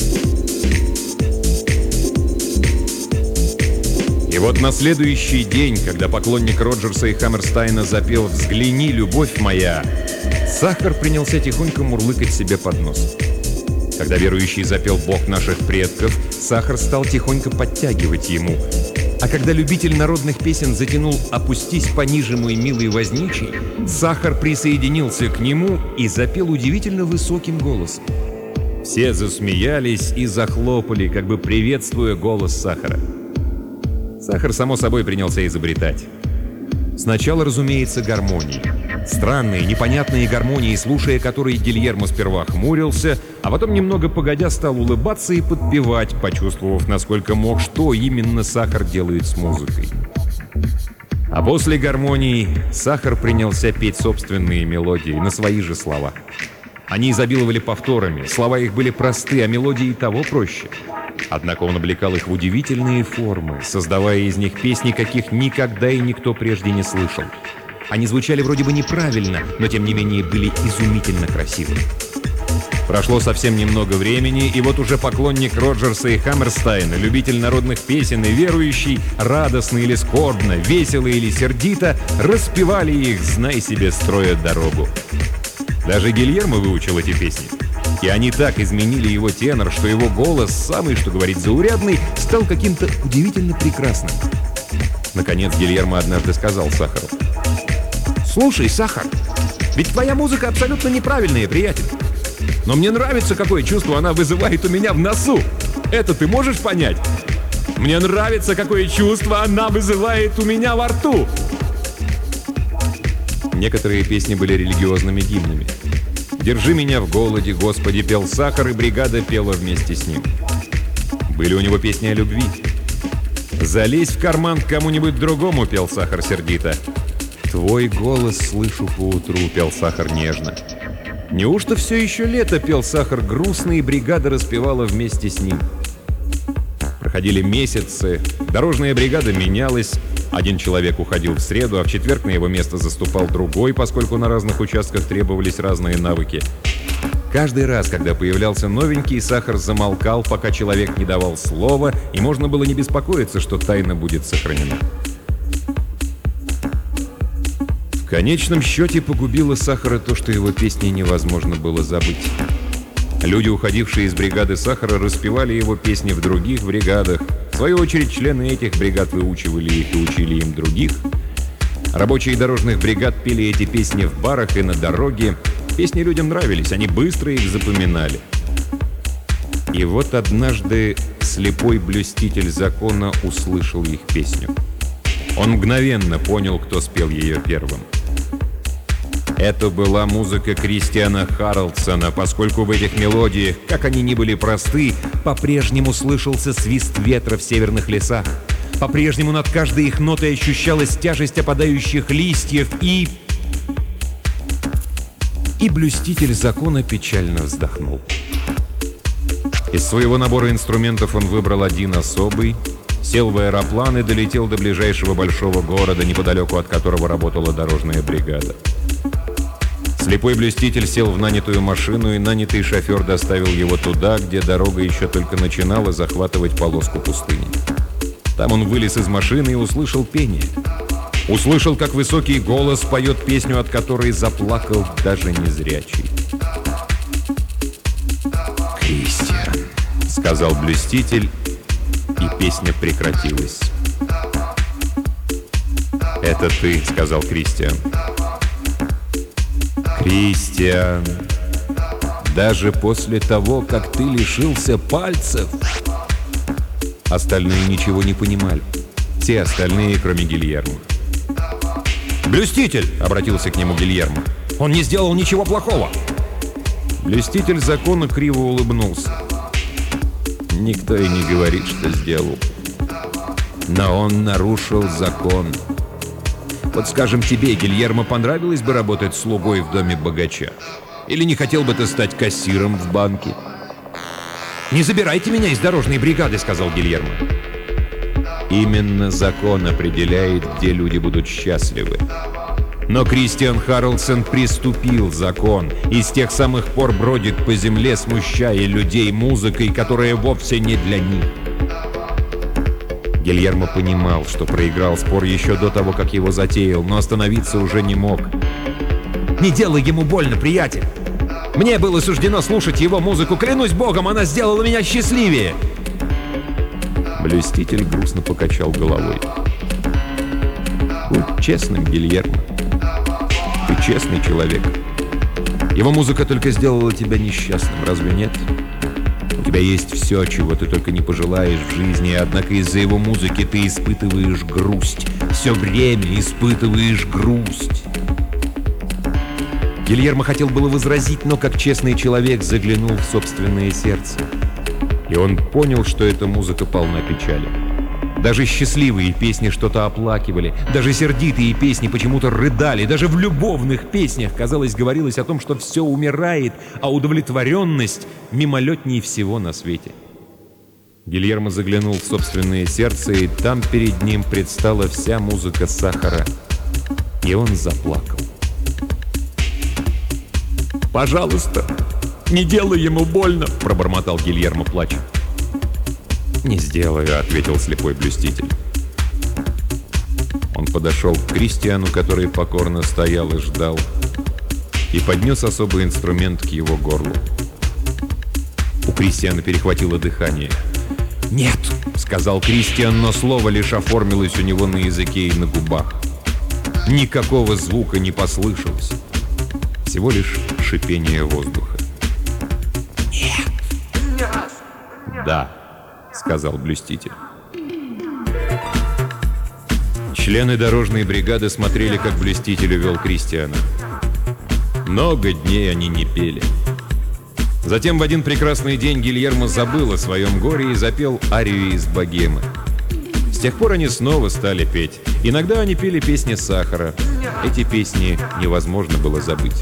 И вот на следующий день, когда поклонник Роджерса и Хаммерстайна запел «Взгляни, любовь моя», Сахар принялся тихонько мурлыкать себе под нос. Когда верующий запел «Бог наших предков», Сахар стал тихонько подтягивать ему. А когда любитель народных песен затянул «Опустись пониже, мой милый возничий», Сахар присоединился к нему и запел удивительно высоким голосом. Все засмеялись и захлопали, как бы приветствуя голос Сахара. Сахар, само собой, принялся изобретать. Сначала, разумеется, гармонии. Странные, непонятные гармонии, слушая которые Гильермо сперва хмурился, а потом, немного погодя, стал улыбаться и подпевать, почувствовав, насколько мог, что именно Сахар делает с музыкой. А после гармонии Сахар принялся петь собственные мелодии на свои же слова. Они изобиловали повторами, слова их были просты, а мелодии и того проще. Однако он облекал их в удивительные формы, создавая из них песни, каких никогда и никто прежде не слышал. Они звучали вроде бы неправильно, но тем не менее были изумительно красивы. Прошло совсем немного времени, и вот уже поклонник Роджерса и Хаммерстайна, любитель народных песен и верующий, радостно или скорбно, весело или сердито, распевали их, знай себе, строя дорогу. Даже Гильермо выучил эти песни. И они так изменили его тенор, что его голос, самый, что говорить, заурядный, стал каким-то удивительно прекрасным. Наконец Гильермо однажды сказал Сахару: «Слушай, Сахар, ведь твоя музыка абсолютно неправильная, приятель. Но мне нравится, какое чувство она вызывает у меня в носу. Это ты можешь понять? Мне нравится, какое чувство она вызывает у меня во рту». Некоторые песни были религиозными гимнами. «Держи меня в голоде, Господи», пел Сахар, и бригада пела вместе с ним. Были у него песни о любви. «Залезь в карман к кому-нибудь другому», пел Сахар сердито. «Твой голос слышу поутру», пел Сахар нежно. «Неужто все еще лето?» пел Сахар грустно, и бригада распевала вместе с ним. Проходили месяцы, дорожная бригада менялась. Один человек уходил в среду, а в четверг на его место заступал другой, поскольку на разных участках требовались разные навыки. Каждый раз, когда появлялся новенький, Сахар замолкал, пока человек не давал слова, и можно было не беспокоиться, что тайна будет сохранена. В конечном счете погубило Сахара то, что его песни невозможно было забыть. Люди, уходившие из бригады Сахара, распевали его песни в других бригадах. В свою очередь, члены этих бригад выучивали их и учили им других. Рабочие дорожных бригад пели эти песни в барах и на дороге. Песни людям нравились, они быстро их запоминали. И вот однажды слепой блюститель закона услышал их песню. Он мгновенно понял, кто спел ее первым. Это была музыка Кристиана Харлсона, поскольку в этих мелодиях, как они ни были просты, по-прежнему слышался свист ветра в северных лесах. По-прежнему над каждой их нотой ощущалась тяжесть опадающих листьев, и... И блюститель закона печально вздохнул. Из своего набора инструментов он выбрал один особый, сел в аэроплан и долетел до ближайшего большого города, неподалеку от которого работала дорожная бригада. Слепой блюститель сел в нанятую машину, и нанятый шофер доставил его туда, где дорога еще только начинала захватывать полоску пустыни. Там он вылез из машины и услышал пение. Услышал, как высокий голос поет песню, от которой заплакал даже незрячий. «Кристиан», — сказал блюститель, и песня прекратилась. «Это ты», — сказал Кристиан. «Кристиан, даже после того, как ты лишился пальцев...» Остальные ничего не понимали. Все остальные, кроме Гильермо. «Блюститель!» — обратился к нему Гильермо. «Он не сделал ничего плохого!» Блюститель закона криво улыбнулся. Никто и не говорит, что сделал. Но он нарушил закон. Вот, скажем, тебе, Гильермо, понравилось бы работать слугой в доме богача? Или не хотел бы ты стать кассиром в банке? «Не забирайте меня из дорожной бригады», — сказал Гильермо. Именно закон определяет, где люди будут счастливы. Но Кристиан Харлсон приступил закон и с тех самых пор бродит по земле, смущая людей музыкой, которая вовсе не для них. Гильермо понимал, что проиграл спор еще до того, как его затеял, но остановиться уже не мог. «Не делай ему больно, приятель! Мне было суждено слушать его музыку, клянусь богом, она сделала меня счастливее!» Блюститель грустно покачал головой. «Будь честным, Гильермо. Ты честный человек. Его музыка только сделала тебя несчастным, разве нет? У тебя есть все, чего ты только не пожелаешь в жизни, однако из-за его музыки ты испытываешь грусть. Все время испытываешь грусть». Гильермо хотел было возразить, но как честный человек заглянул в собственное сердце. И он понял, что эта музыка полна печали. Даже счастливые песни что-то оплакивали, даже сердитые песни почему-то рыдали, даже в любовных песнях, казалось, говорилось о том, что все умирает, а удовлетворенность мимолетнее всего на свете. Гильермо заглянул в собственное сердце, и там перед ним предстала вся музыка сахара. И он заплакал. «Пожалуйста, не делай ему больно!» — пробормотал Гильермо, плача. «Не сделаю», — ответил слепой блюститель. Он подошел к Кристиану, который покорно стоял и ждал, и поднес особый инструмент к его горлу. У Кристиана перехватило дыхание. «Нет», — сказал Кристиан, но слово лишь оформилось у него на языке и на губах. Никакого звука не послышалось. Всего лишь шипение воздуха. «Нет! Нет!» «Да», — сказал блюститель. Члены дорожной бригады смотрели, как блюститель увел Кристиана. Много дней они не пели. Затем в один прекрасный день Гильермо забыл о своем горе и запел арию из «Богемы». С тех пор они снова стали петь. Иногда они пели песни сахара. Эти песни невозможно было забыть.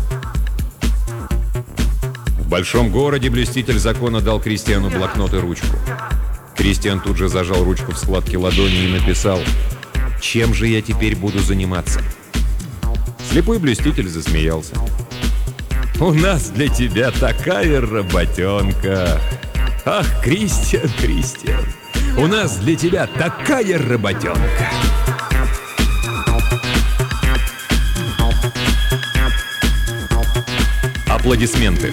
В большом городе блюститель закона дал Кристиану блокнот и ручку. Кристиан тут же зажал ручку в складке ладони и написал: «Чем же я теперь буду заниматься?» Слепой блюститель засмеялся. «У нас для тебя такая работенка! Ах, Кристиан, Кристиан, у нас для тебя такая работенка!» Аплодисменты.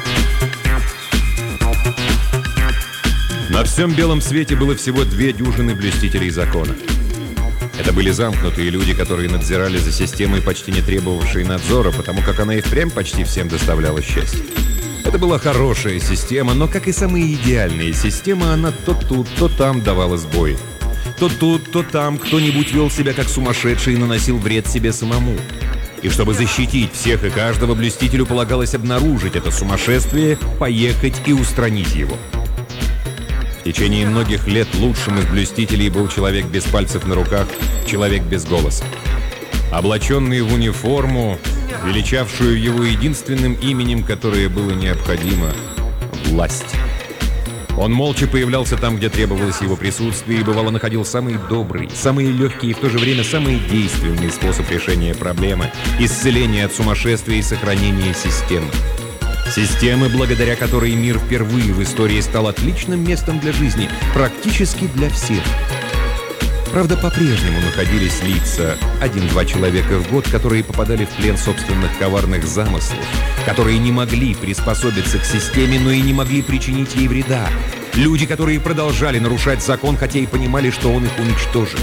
На всем белом свете было всего две дюжины блюстителей закона. Это были замкнутые люди, которые надзирали за системой, почти не требовавшей надзора, потому как она и впрямь почти всем доставляла счастье. Это была хорошая система, но, как и самые идеальные системы, она то тут, то там давала сбои. То тут, то там кто-нибудь вел себя как сумасшедший и наносил вред себе самому. И чтобы защитить всех и каждого, блюстителю полагалось обнаружить это сумасшествие, поехать и устранить его. В течение многих лет лучшим из блюстителей был человек без пальцев на руках, человек без голоса. Облаченный в униформу, величавшую его единственным именем, которое было необходимо — власть. Он молча появлялся там, где требовалось его присутствие, и бывало находил самый добрый, самый легкий и в то же время самый действенный способ решения проблемы, исцеления от сумасшествия и сохранения системы. Системы, благодаря которой мир впервые в истории стал отличным местом для жизни, практически для всех. Правда, по-прежнему находились лица, один-два человека в год, которые попадали в плен собственных коварных замыслов, которые не могли приспособиться к системе, но и не могли причинить ей вреда. Люди, которые продолжали нарушать закон, хотя и понимали, что он их уничтожит.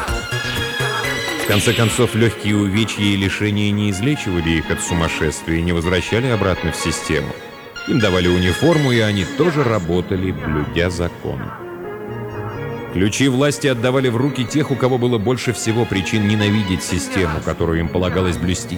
В конце концов, легкие увечья и лишения не излечивали их от сумасшествия и не возвращали обратно в систему. Им давали униформу, и они тоже работали, блюдя закон. Ключи власти отдавали в руки тех, у кого было больше всего причин ненавидеть систему, которую им полагалось блюсти.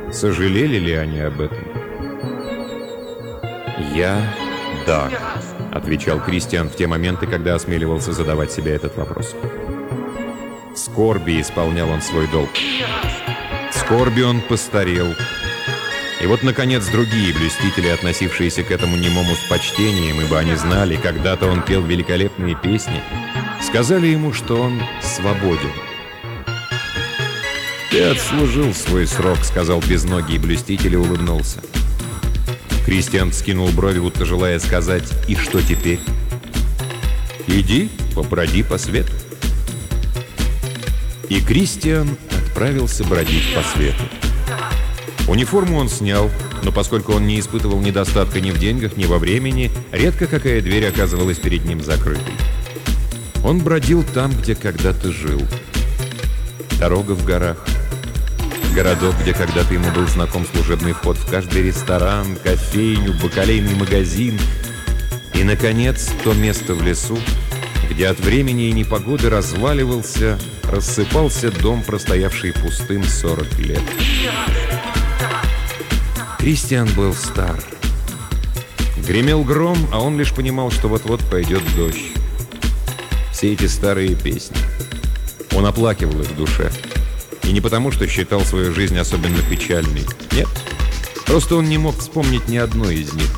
Сожалели ли они об этом? «Я — да», отвечал Кристиан в те моменты, когда осмеливался задавать себе этот вопрос. В скорби исполнял он свой долг. В скорби он постарел. И вот, наконец, другие блюстители, относившиеся к этому немому с почтением, ибо они знали, когда-то он пел великолепные песни, сказали ему, что он свободен. «Ты отслужил свой срок», — сказал безногий блюститель и улыбнулся. Кристиан скинул брови, будто желая сказать: «И что теперь?» «Иди, поброди по свету». И Кристиан отправился бродить по свету. Униформу он снял, но поскольку он не испытывал недостатка ни в деньгах, ни во времени, редко какая дверь оказывалась перед ним закрытой. Он бродил там, где когда-то жил. Дорога в горах. Городок, где когда-то ему был знаком служебный вход в каждый ресторан, кофейню, бакалейный магазин. И, наконец, то место в лесу, где от времени и непогоды разваливался, рассыпался дом, простоявший пустым сорок лет. Кристиан был стар. Гремел гром, а он лишь понимал, что вот-вот пойдет дождь. Все эти старые песни. Он оплакивал их в душе. И не потому, что считал свою жизнь особенно печальной. Нет, просто он не мог вспомнить ни одной из них.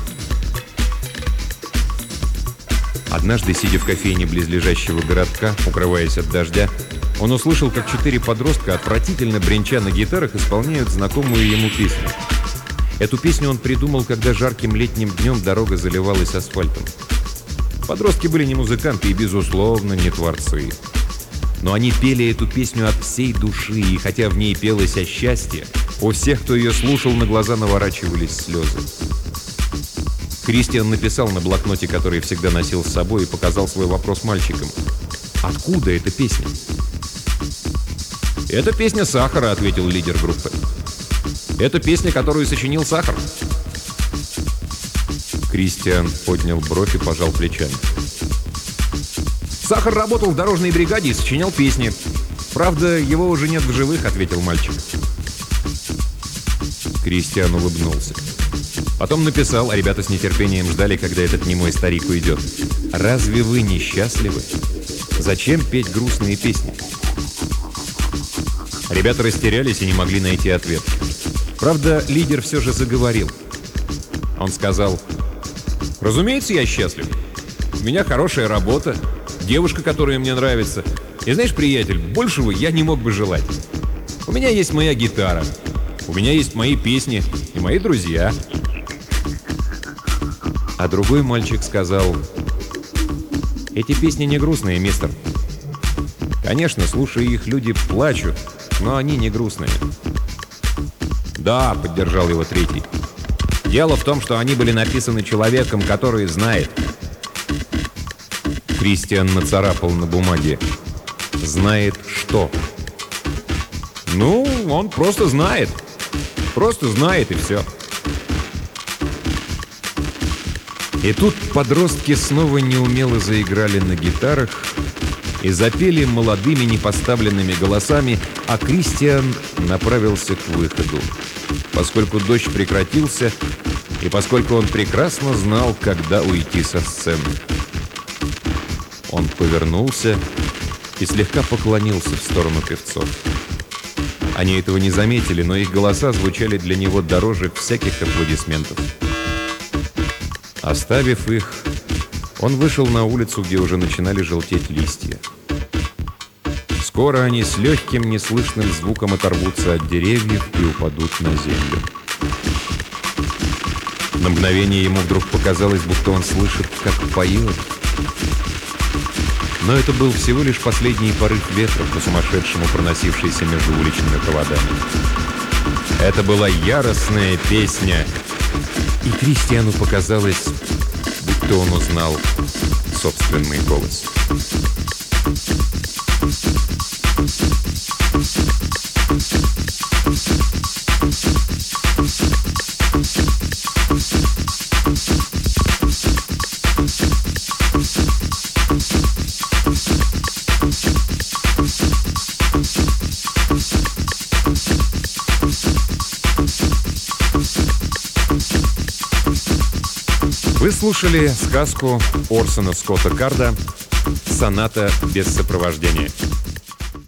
Однажды, сидя в кофейне близлежащего городка, укрываясь от дождя, он услышал, как четыре подростка, отвратительно бренча на гитарах, исполняют знакомую ему песню. Эту песню он придумал, когда жарким летним днем дорога заливалась асфальтом. Подростки были не музыканты и, безусловно, не творцы. Но они пели эту песню от всей души, и хотя в ней пелось о счастье, у всех, кто ее слушал, на глаза наворачивались слезы. Кристиан написал на блокноте, который всегда носил с собой, и показал свой вопрос мальчикам. «Откуда эта песня?» «Это песня Сахара», — ответил лидер группы. «Это песня, которую сочинил Сахар». Кристиан поднял бровь и пожал плечами. «Сахар работал в дорожной бригаде и сочинял песни. Правда, его уже нет в живых», — ответил мальчик. Кристиан улыбнулся. Потом написал, а ребята с нетерпением ждали, когда этот немой старик уйдет. «Разве вы не счастливы? Зачем петь грустные песни?» Ребята растерялись и не могли найти ответ. Правда, лидер все же заговорил. Он сказал: «Разумеется, я счастлив. У меня хорошая работа, девушка, которая мне нравится. И знаешь, приятель, большего я не мог бы желать. У меня есть моя гитара, у меня есть мои песни и мои друзья». А другой мальчик сказал: «Эти песни не грустные, мистер. Конечно, слушая их, люди плачут, но они не грустные». «Да», — поддержал его третий. «Дело в том, что они были написаны человеком, который знает». Кристиан нацарапал на бумаге: «Знает что?» «Ну, он просто знает. Просто знает, и все». И тут подростки снова неумело заиграли на гитарах и запели молодыми непоставленными голосами, а Кристиан направился к выходу, поскольку дождь прекратился и поскольку он прекрасно знал, когда уйти со сцены. Он повернулся и слегка поклонился в сторону певцов. Они этого не заметили, но их голоса звучали для него дороже всяких аплодисментов. Оставив их, он вышел на улицу, где уже начинали желтеть листья. Скоро они с легким, неслышным звуком оторвутся от деревьев и упадут на землю. На мгновение ему вдруг показалось, будто он слышит, как поет. Но это был всего лишь последний порыв ветра, по-сумасшедшему проносившийся между уличными проводами. Это была яростная песня, и Кристиану показалось, будто он узнал собственный голос. Вы слушали сказку Орсона Скотта Карда «Соната без сопровождения».